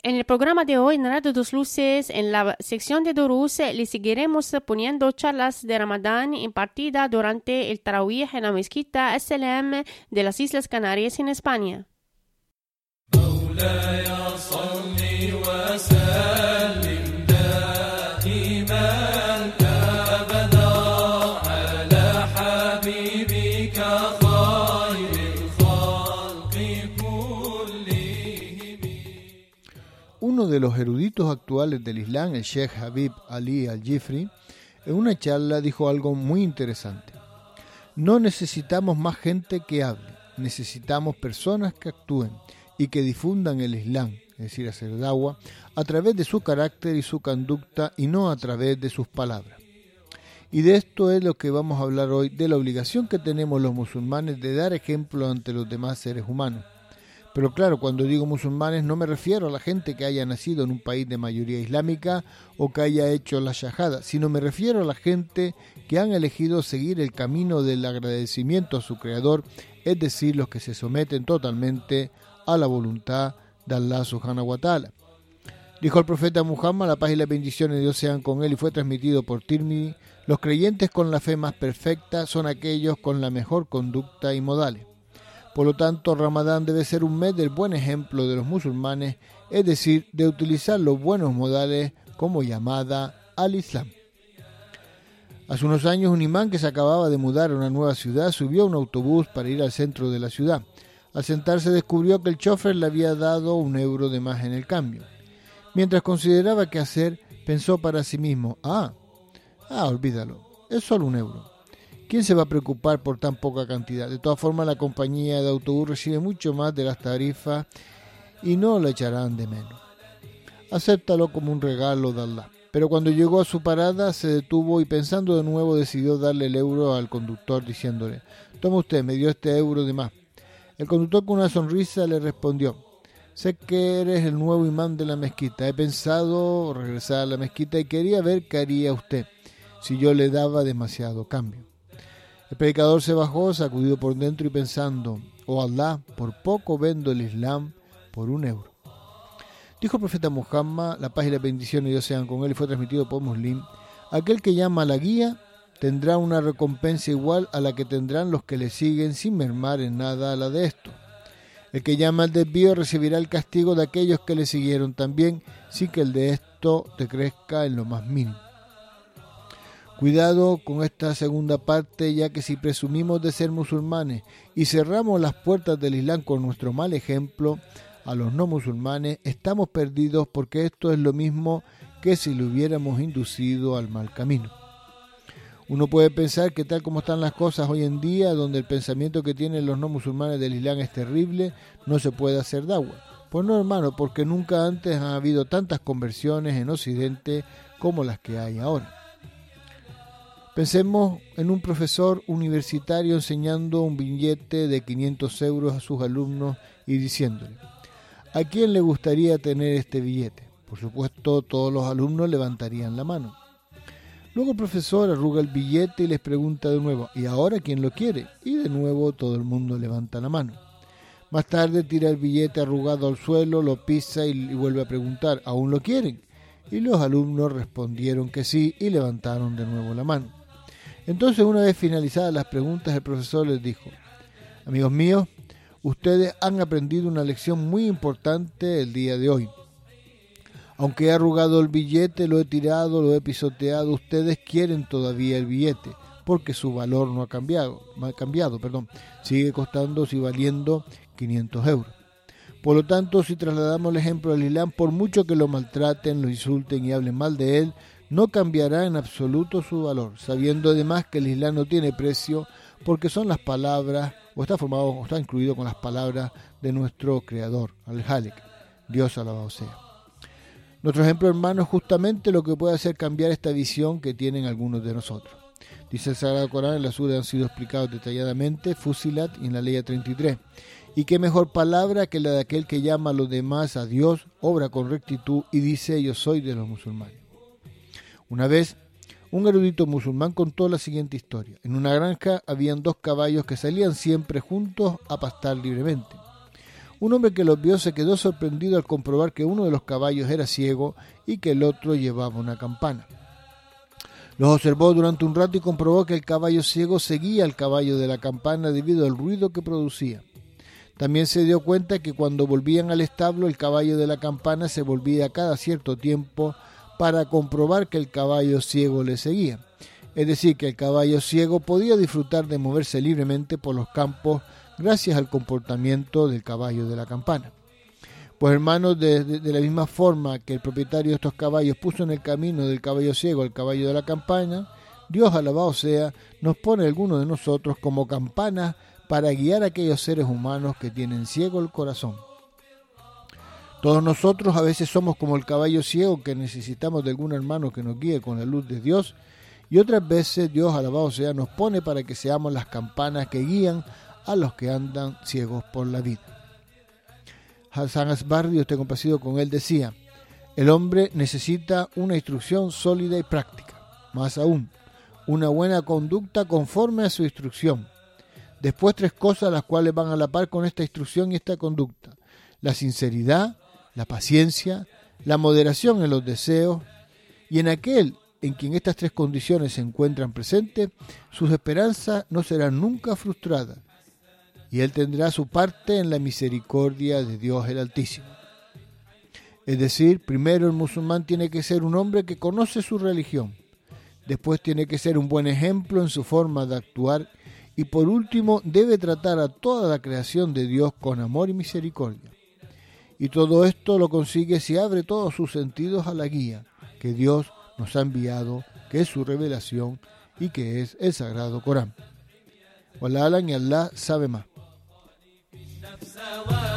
En el programa de hoy, en Radio Dos Luces, en la sección de Durus, le seguiremos poniendo charlas de Ramadán impartidas durante el Tarawih en la mezquita SLM de las Islas Canarias en España. Uno de los eruditos actuales del Islam, el Sheikh Habib Ali Al-Jifri, en una charla dijo algo muy interesante. No necesitamos más gente que hable, necesitamos personas que actúen y que difundan el Islam, es decir, hacer da'wah, a través de su carácter y su conducta y no a través de sus palabras. Y de esto es lo que vamos a hablar hoy, de la obligación que tenemos los musulmanes de dar ejemplo ante los demás seres humanos. Pero claro, cuando digo musulmanes no me refiero a la gente que haya nacido en un país de mayoría islámica o que haya hecho la shahada, sino me refiero a la gente que han elegido seguir el camino del agradecimiento a su Creador, es decir, los que se someten totalmente a la voluntad de Allah subhanahu wa ta'ala. Dijo el profeta Muhammad, la paz y las bendiciones de Dios sean con él, y fue transmitido por Tirmidhi: los creyentes con la fe más perfecta son aquellos con la mejor conducta y modales. Por lo tanto, Ramadán debe ser un mes del buen ejemplo de los musulmanes, es decir, de utilizar los buenos modales como llamada al Islam. Hace unos años, un imán que se acababa de mudar a una nueva ciudad subió a un autobús para ir al centro de la ciudad. Al sentarse descubrió que el chofer le había dado €1 de más en el cambio. Mientras consideraba qué hacer, pensó para sí mismo: olvídalo, es solo €1. ¿Quién se va a preocupar por tan poca cantidad? De todas formas, la compañía de autobús recibe mucho más de las tarifas y no lo echarán de menos. Acéptalo como un regalo de Allah. Pero cuando llegó a su parada, se detuvo y pensando de nuevo decidió darle el euro al conductor diciéndole: toma usted, me dio este €1 de más. El conductor con una sonrisa le respondió: sé que eres el nuevo imán de la mezquita. He pensado regresar a la mezquita y quería ver qué haría usted si yo le daba demasiado cambio. El predicador se bajó, sacudido por dentro y pensando: oh Allah, por poco vendo el Islam por €1. Dijo el profeta Muhammad, la paz y las bendiciones de Dios sean con él, y fue transmitido por Muslim: aquel que llama a la guía tendrá una recompensa igual a la que tendrán los que le siguen sin mermar en nada a la de esto. El que llama al desvío recibirá el castigo de aquellos que le siguieron también, sin que el de esto decrezca en lo más mínimo. Cuidado con esta segunda parte, ya que si presumimos de ser musulmanes y cerramos las puertas del Islam con nuestro mal ejemplo a los no musulmanes, estamos perdidos, porque esto es lo mismo que si le hubiéramos inducido al mal camino. Uno puede pensar que tal como están las cosas hoy en día, donde el pensamiento que tienen los no musulmanes del Islam es terrible, no se puede hacer da'wah. Pues no, hermano, porque nunca antes han habido tantas conversiones en Occidente como las que hay ahora. Pensemos en un profesor universitario enseñando un billete de €500 a sus alumnos y diciéndole: ¿a quién le gustaría tener este billete? Por supuesto, todos los alumnos levantarían la mano. Luego el profesor arruga el billete y les pregunta de nuevo: ¿y ahora quién lo quiere? Y de nuevo todo el mundo levanta la mano. Más tarde tira el billete arrugado al suelo, lo pisa y vuelve a preguntar: ¿aún lo quieren? Y los alumnos respondieron que sí y levantaron de nuevo la mano. Entonces, una vez finalizadas las preguntas, el profesor les dijo: amigos míos, ustedes han aprendido una lección muy importante el día de hoy. Aunque he arrugado el billete, lo he tirado, lo he pisoteado, ustedes quieren todavía el billete, porque su valor no ha cambiado, sigue costando y valiendo €500. Por lo tanto, si trasladamos el ejemplo al Islam, por mucho que lo maltraten, lo insulten y hablen mal de él, no cambiará en absoluto su valor, sabiendo además que el Islam no tiene precio, porque son las palabras, o está incluido con las palabras de nuestro Creador, Al-Halik, Dios alabado sea. Nuestro ejemplo, hermano, es justamente lo que puede hacer cambiar esta visión que tienen algunos de nosotros. Dice el Sagrado Corán, en la sura han sido explicados detalladamente, Fusilat y en la ley 33. Y qué mejor palabra que la de aquel que llama a los demás a Dios, obra con rectitud y dice: yo soy de los musulmanes. Una vez, un erudito musulmán contó la siguiente historia. En una granja habían 2 caballos que salían siempre juntos a pastar libremente. Un hombre que los vio se quedó sorprendido al comprobar que uno de los caballos era ciego y que el otro llevaba una campana. Los observó durante un rato y comprobó que el caballo ciego seguía al caballo de la campana debido al ruido que producía. También se dio cuenta que cuando volvían al establo el caballo de la campana se volvía cada cierto tiempo para comprobar que el caballo ciego le seguía. Es decir, que el caballo ciego podía disfrutar de moverse libremente por los campos gracias al comportamiento del caballo de la campana. Pues hermanos, de la misma forma que el propietario de estos caballos puso en el camino del caballo ciego al caballo de la campana, Dios, alabado sea, nos pone a algunos de nosotros como campanas para guiar a aquellos seres humanos que tienen ciego el corazón. Todos nosotros a veces somos como el caballo ciego que necesitamos de algún hermano que nos guíe con la luz de Dios, y otras veces Dios, alabado sea, nos pone para que seamos las campanas que guían a los que andan ciegos por la vida. Hassan Asbar, Dios esté complacido con él, decía: el hombre necesita una instrucción sólida y práctica, más aún, una buena conducta conforme a su instrucción. Después 3 cosas las cuales van a la par con esta instrucción y esta conducta: la sinceridad, la paciencia, la moderación en los deseos, y en aquel en quien estas 3 condiciones se encuentran presentes, sus esperanzas no serán nunca frustradas, y él tendrá su parte en la misericordia de Dios el Altísimo. Es decir, primero el musulmán tiene que ser un hombre que conoce su religión, después tiene que ser un buen ejemplo en su forma de actuar, y por último debe tratar a toda la creación de Dios con amor y misericordia. Y todo esto lo consigue si abre todos sus sentidos a la guía que Dios nos ha enviado, que es su revelación y que es el Sagrado Corán. Wallah y Allah sabe más.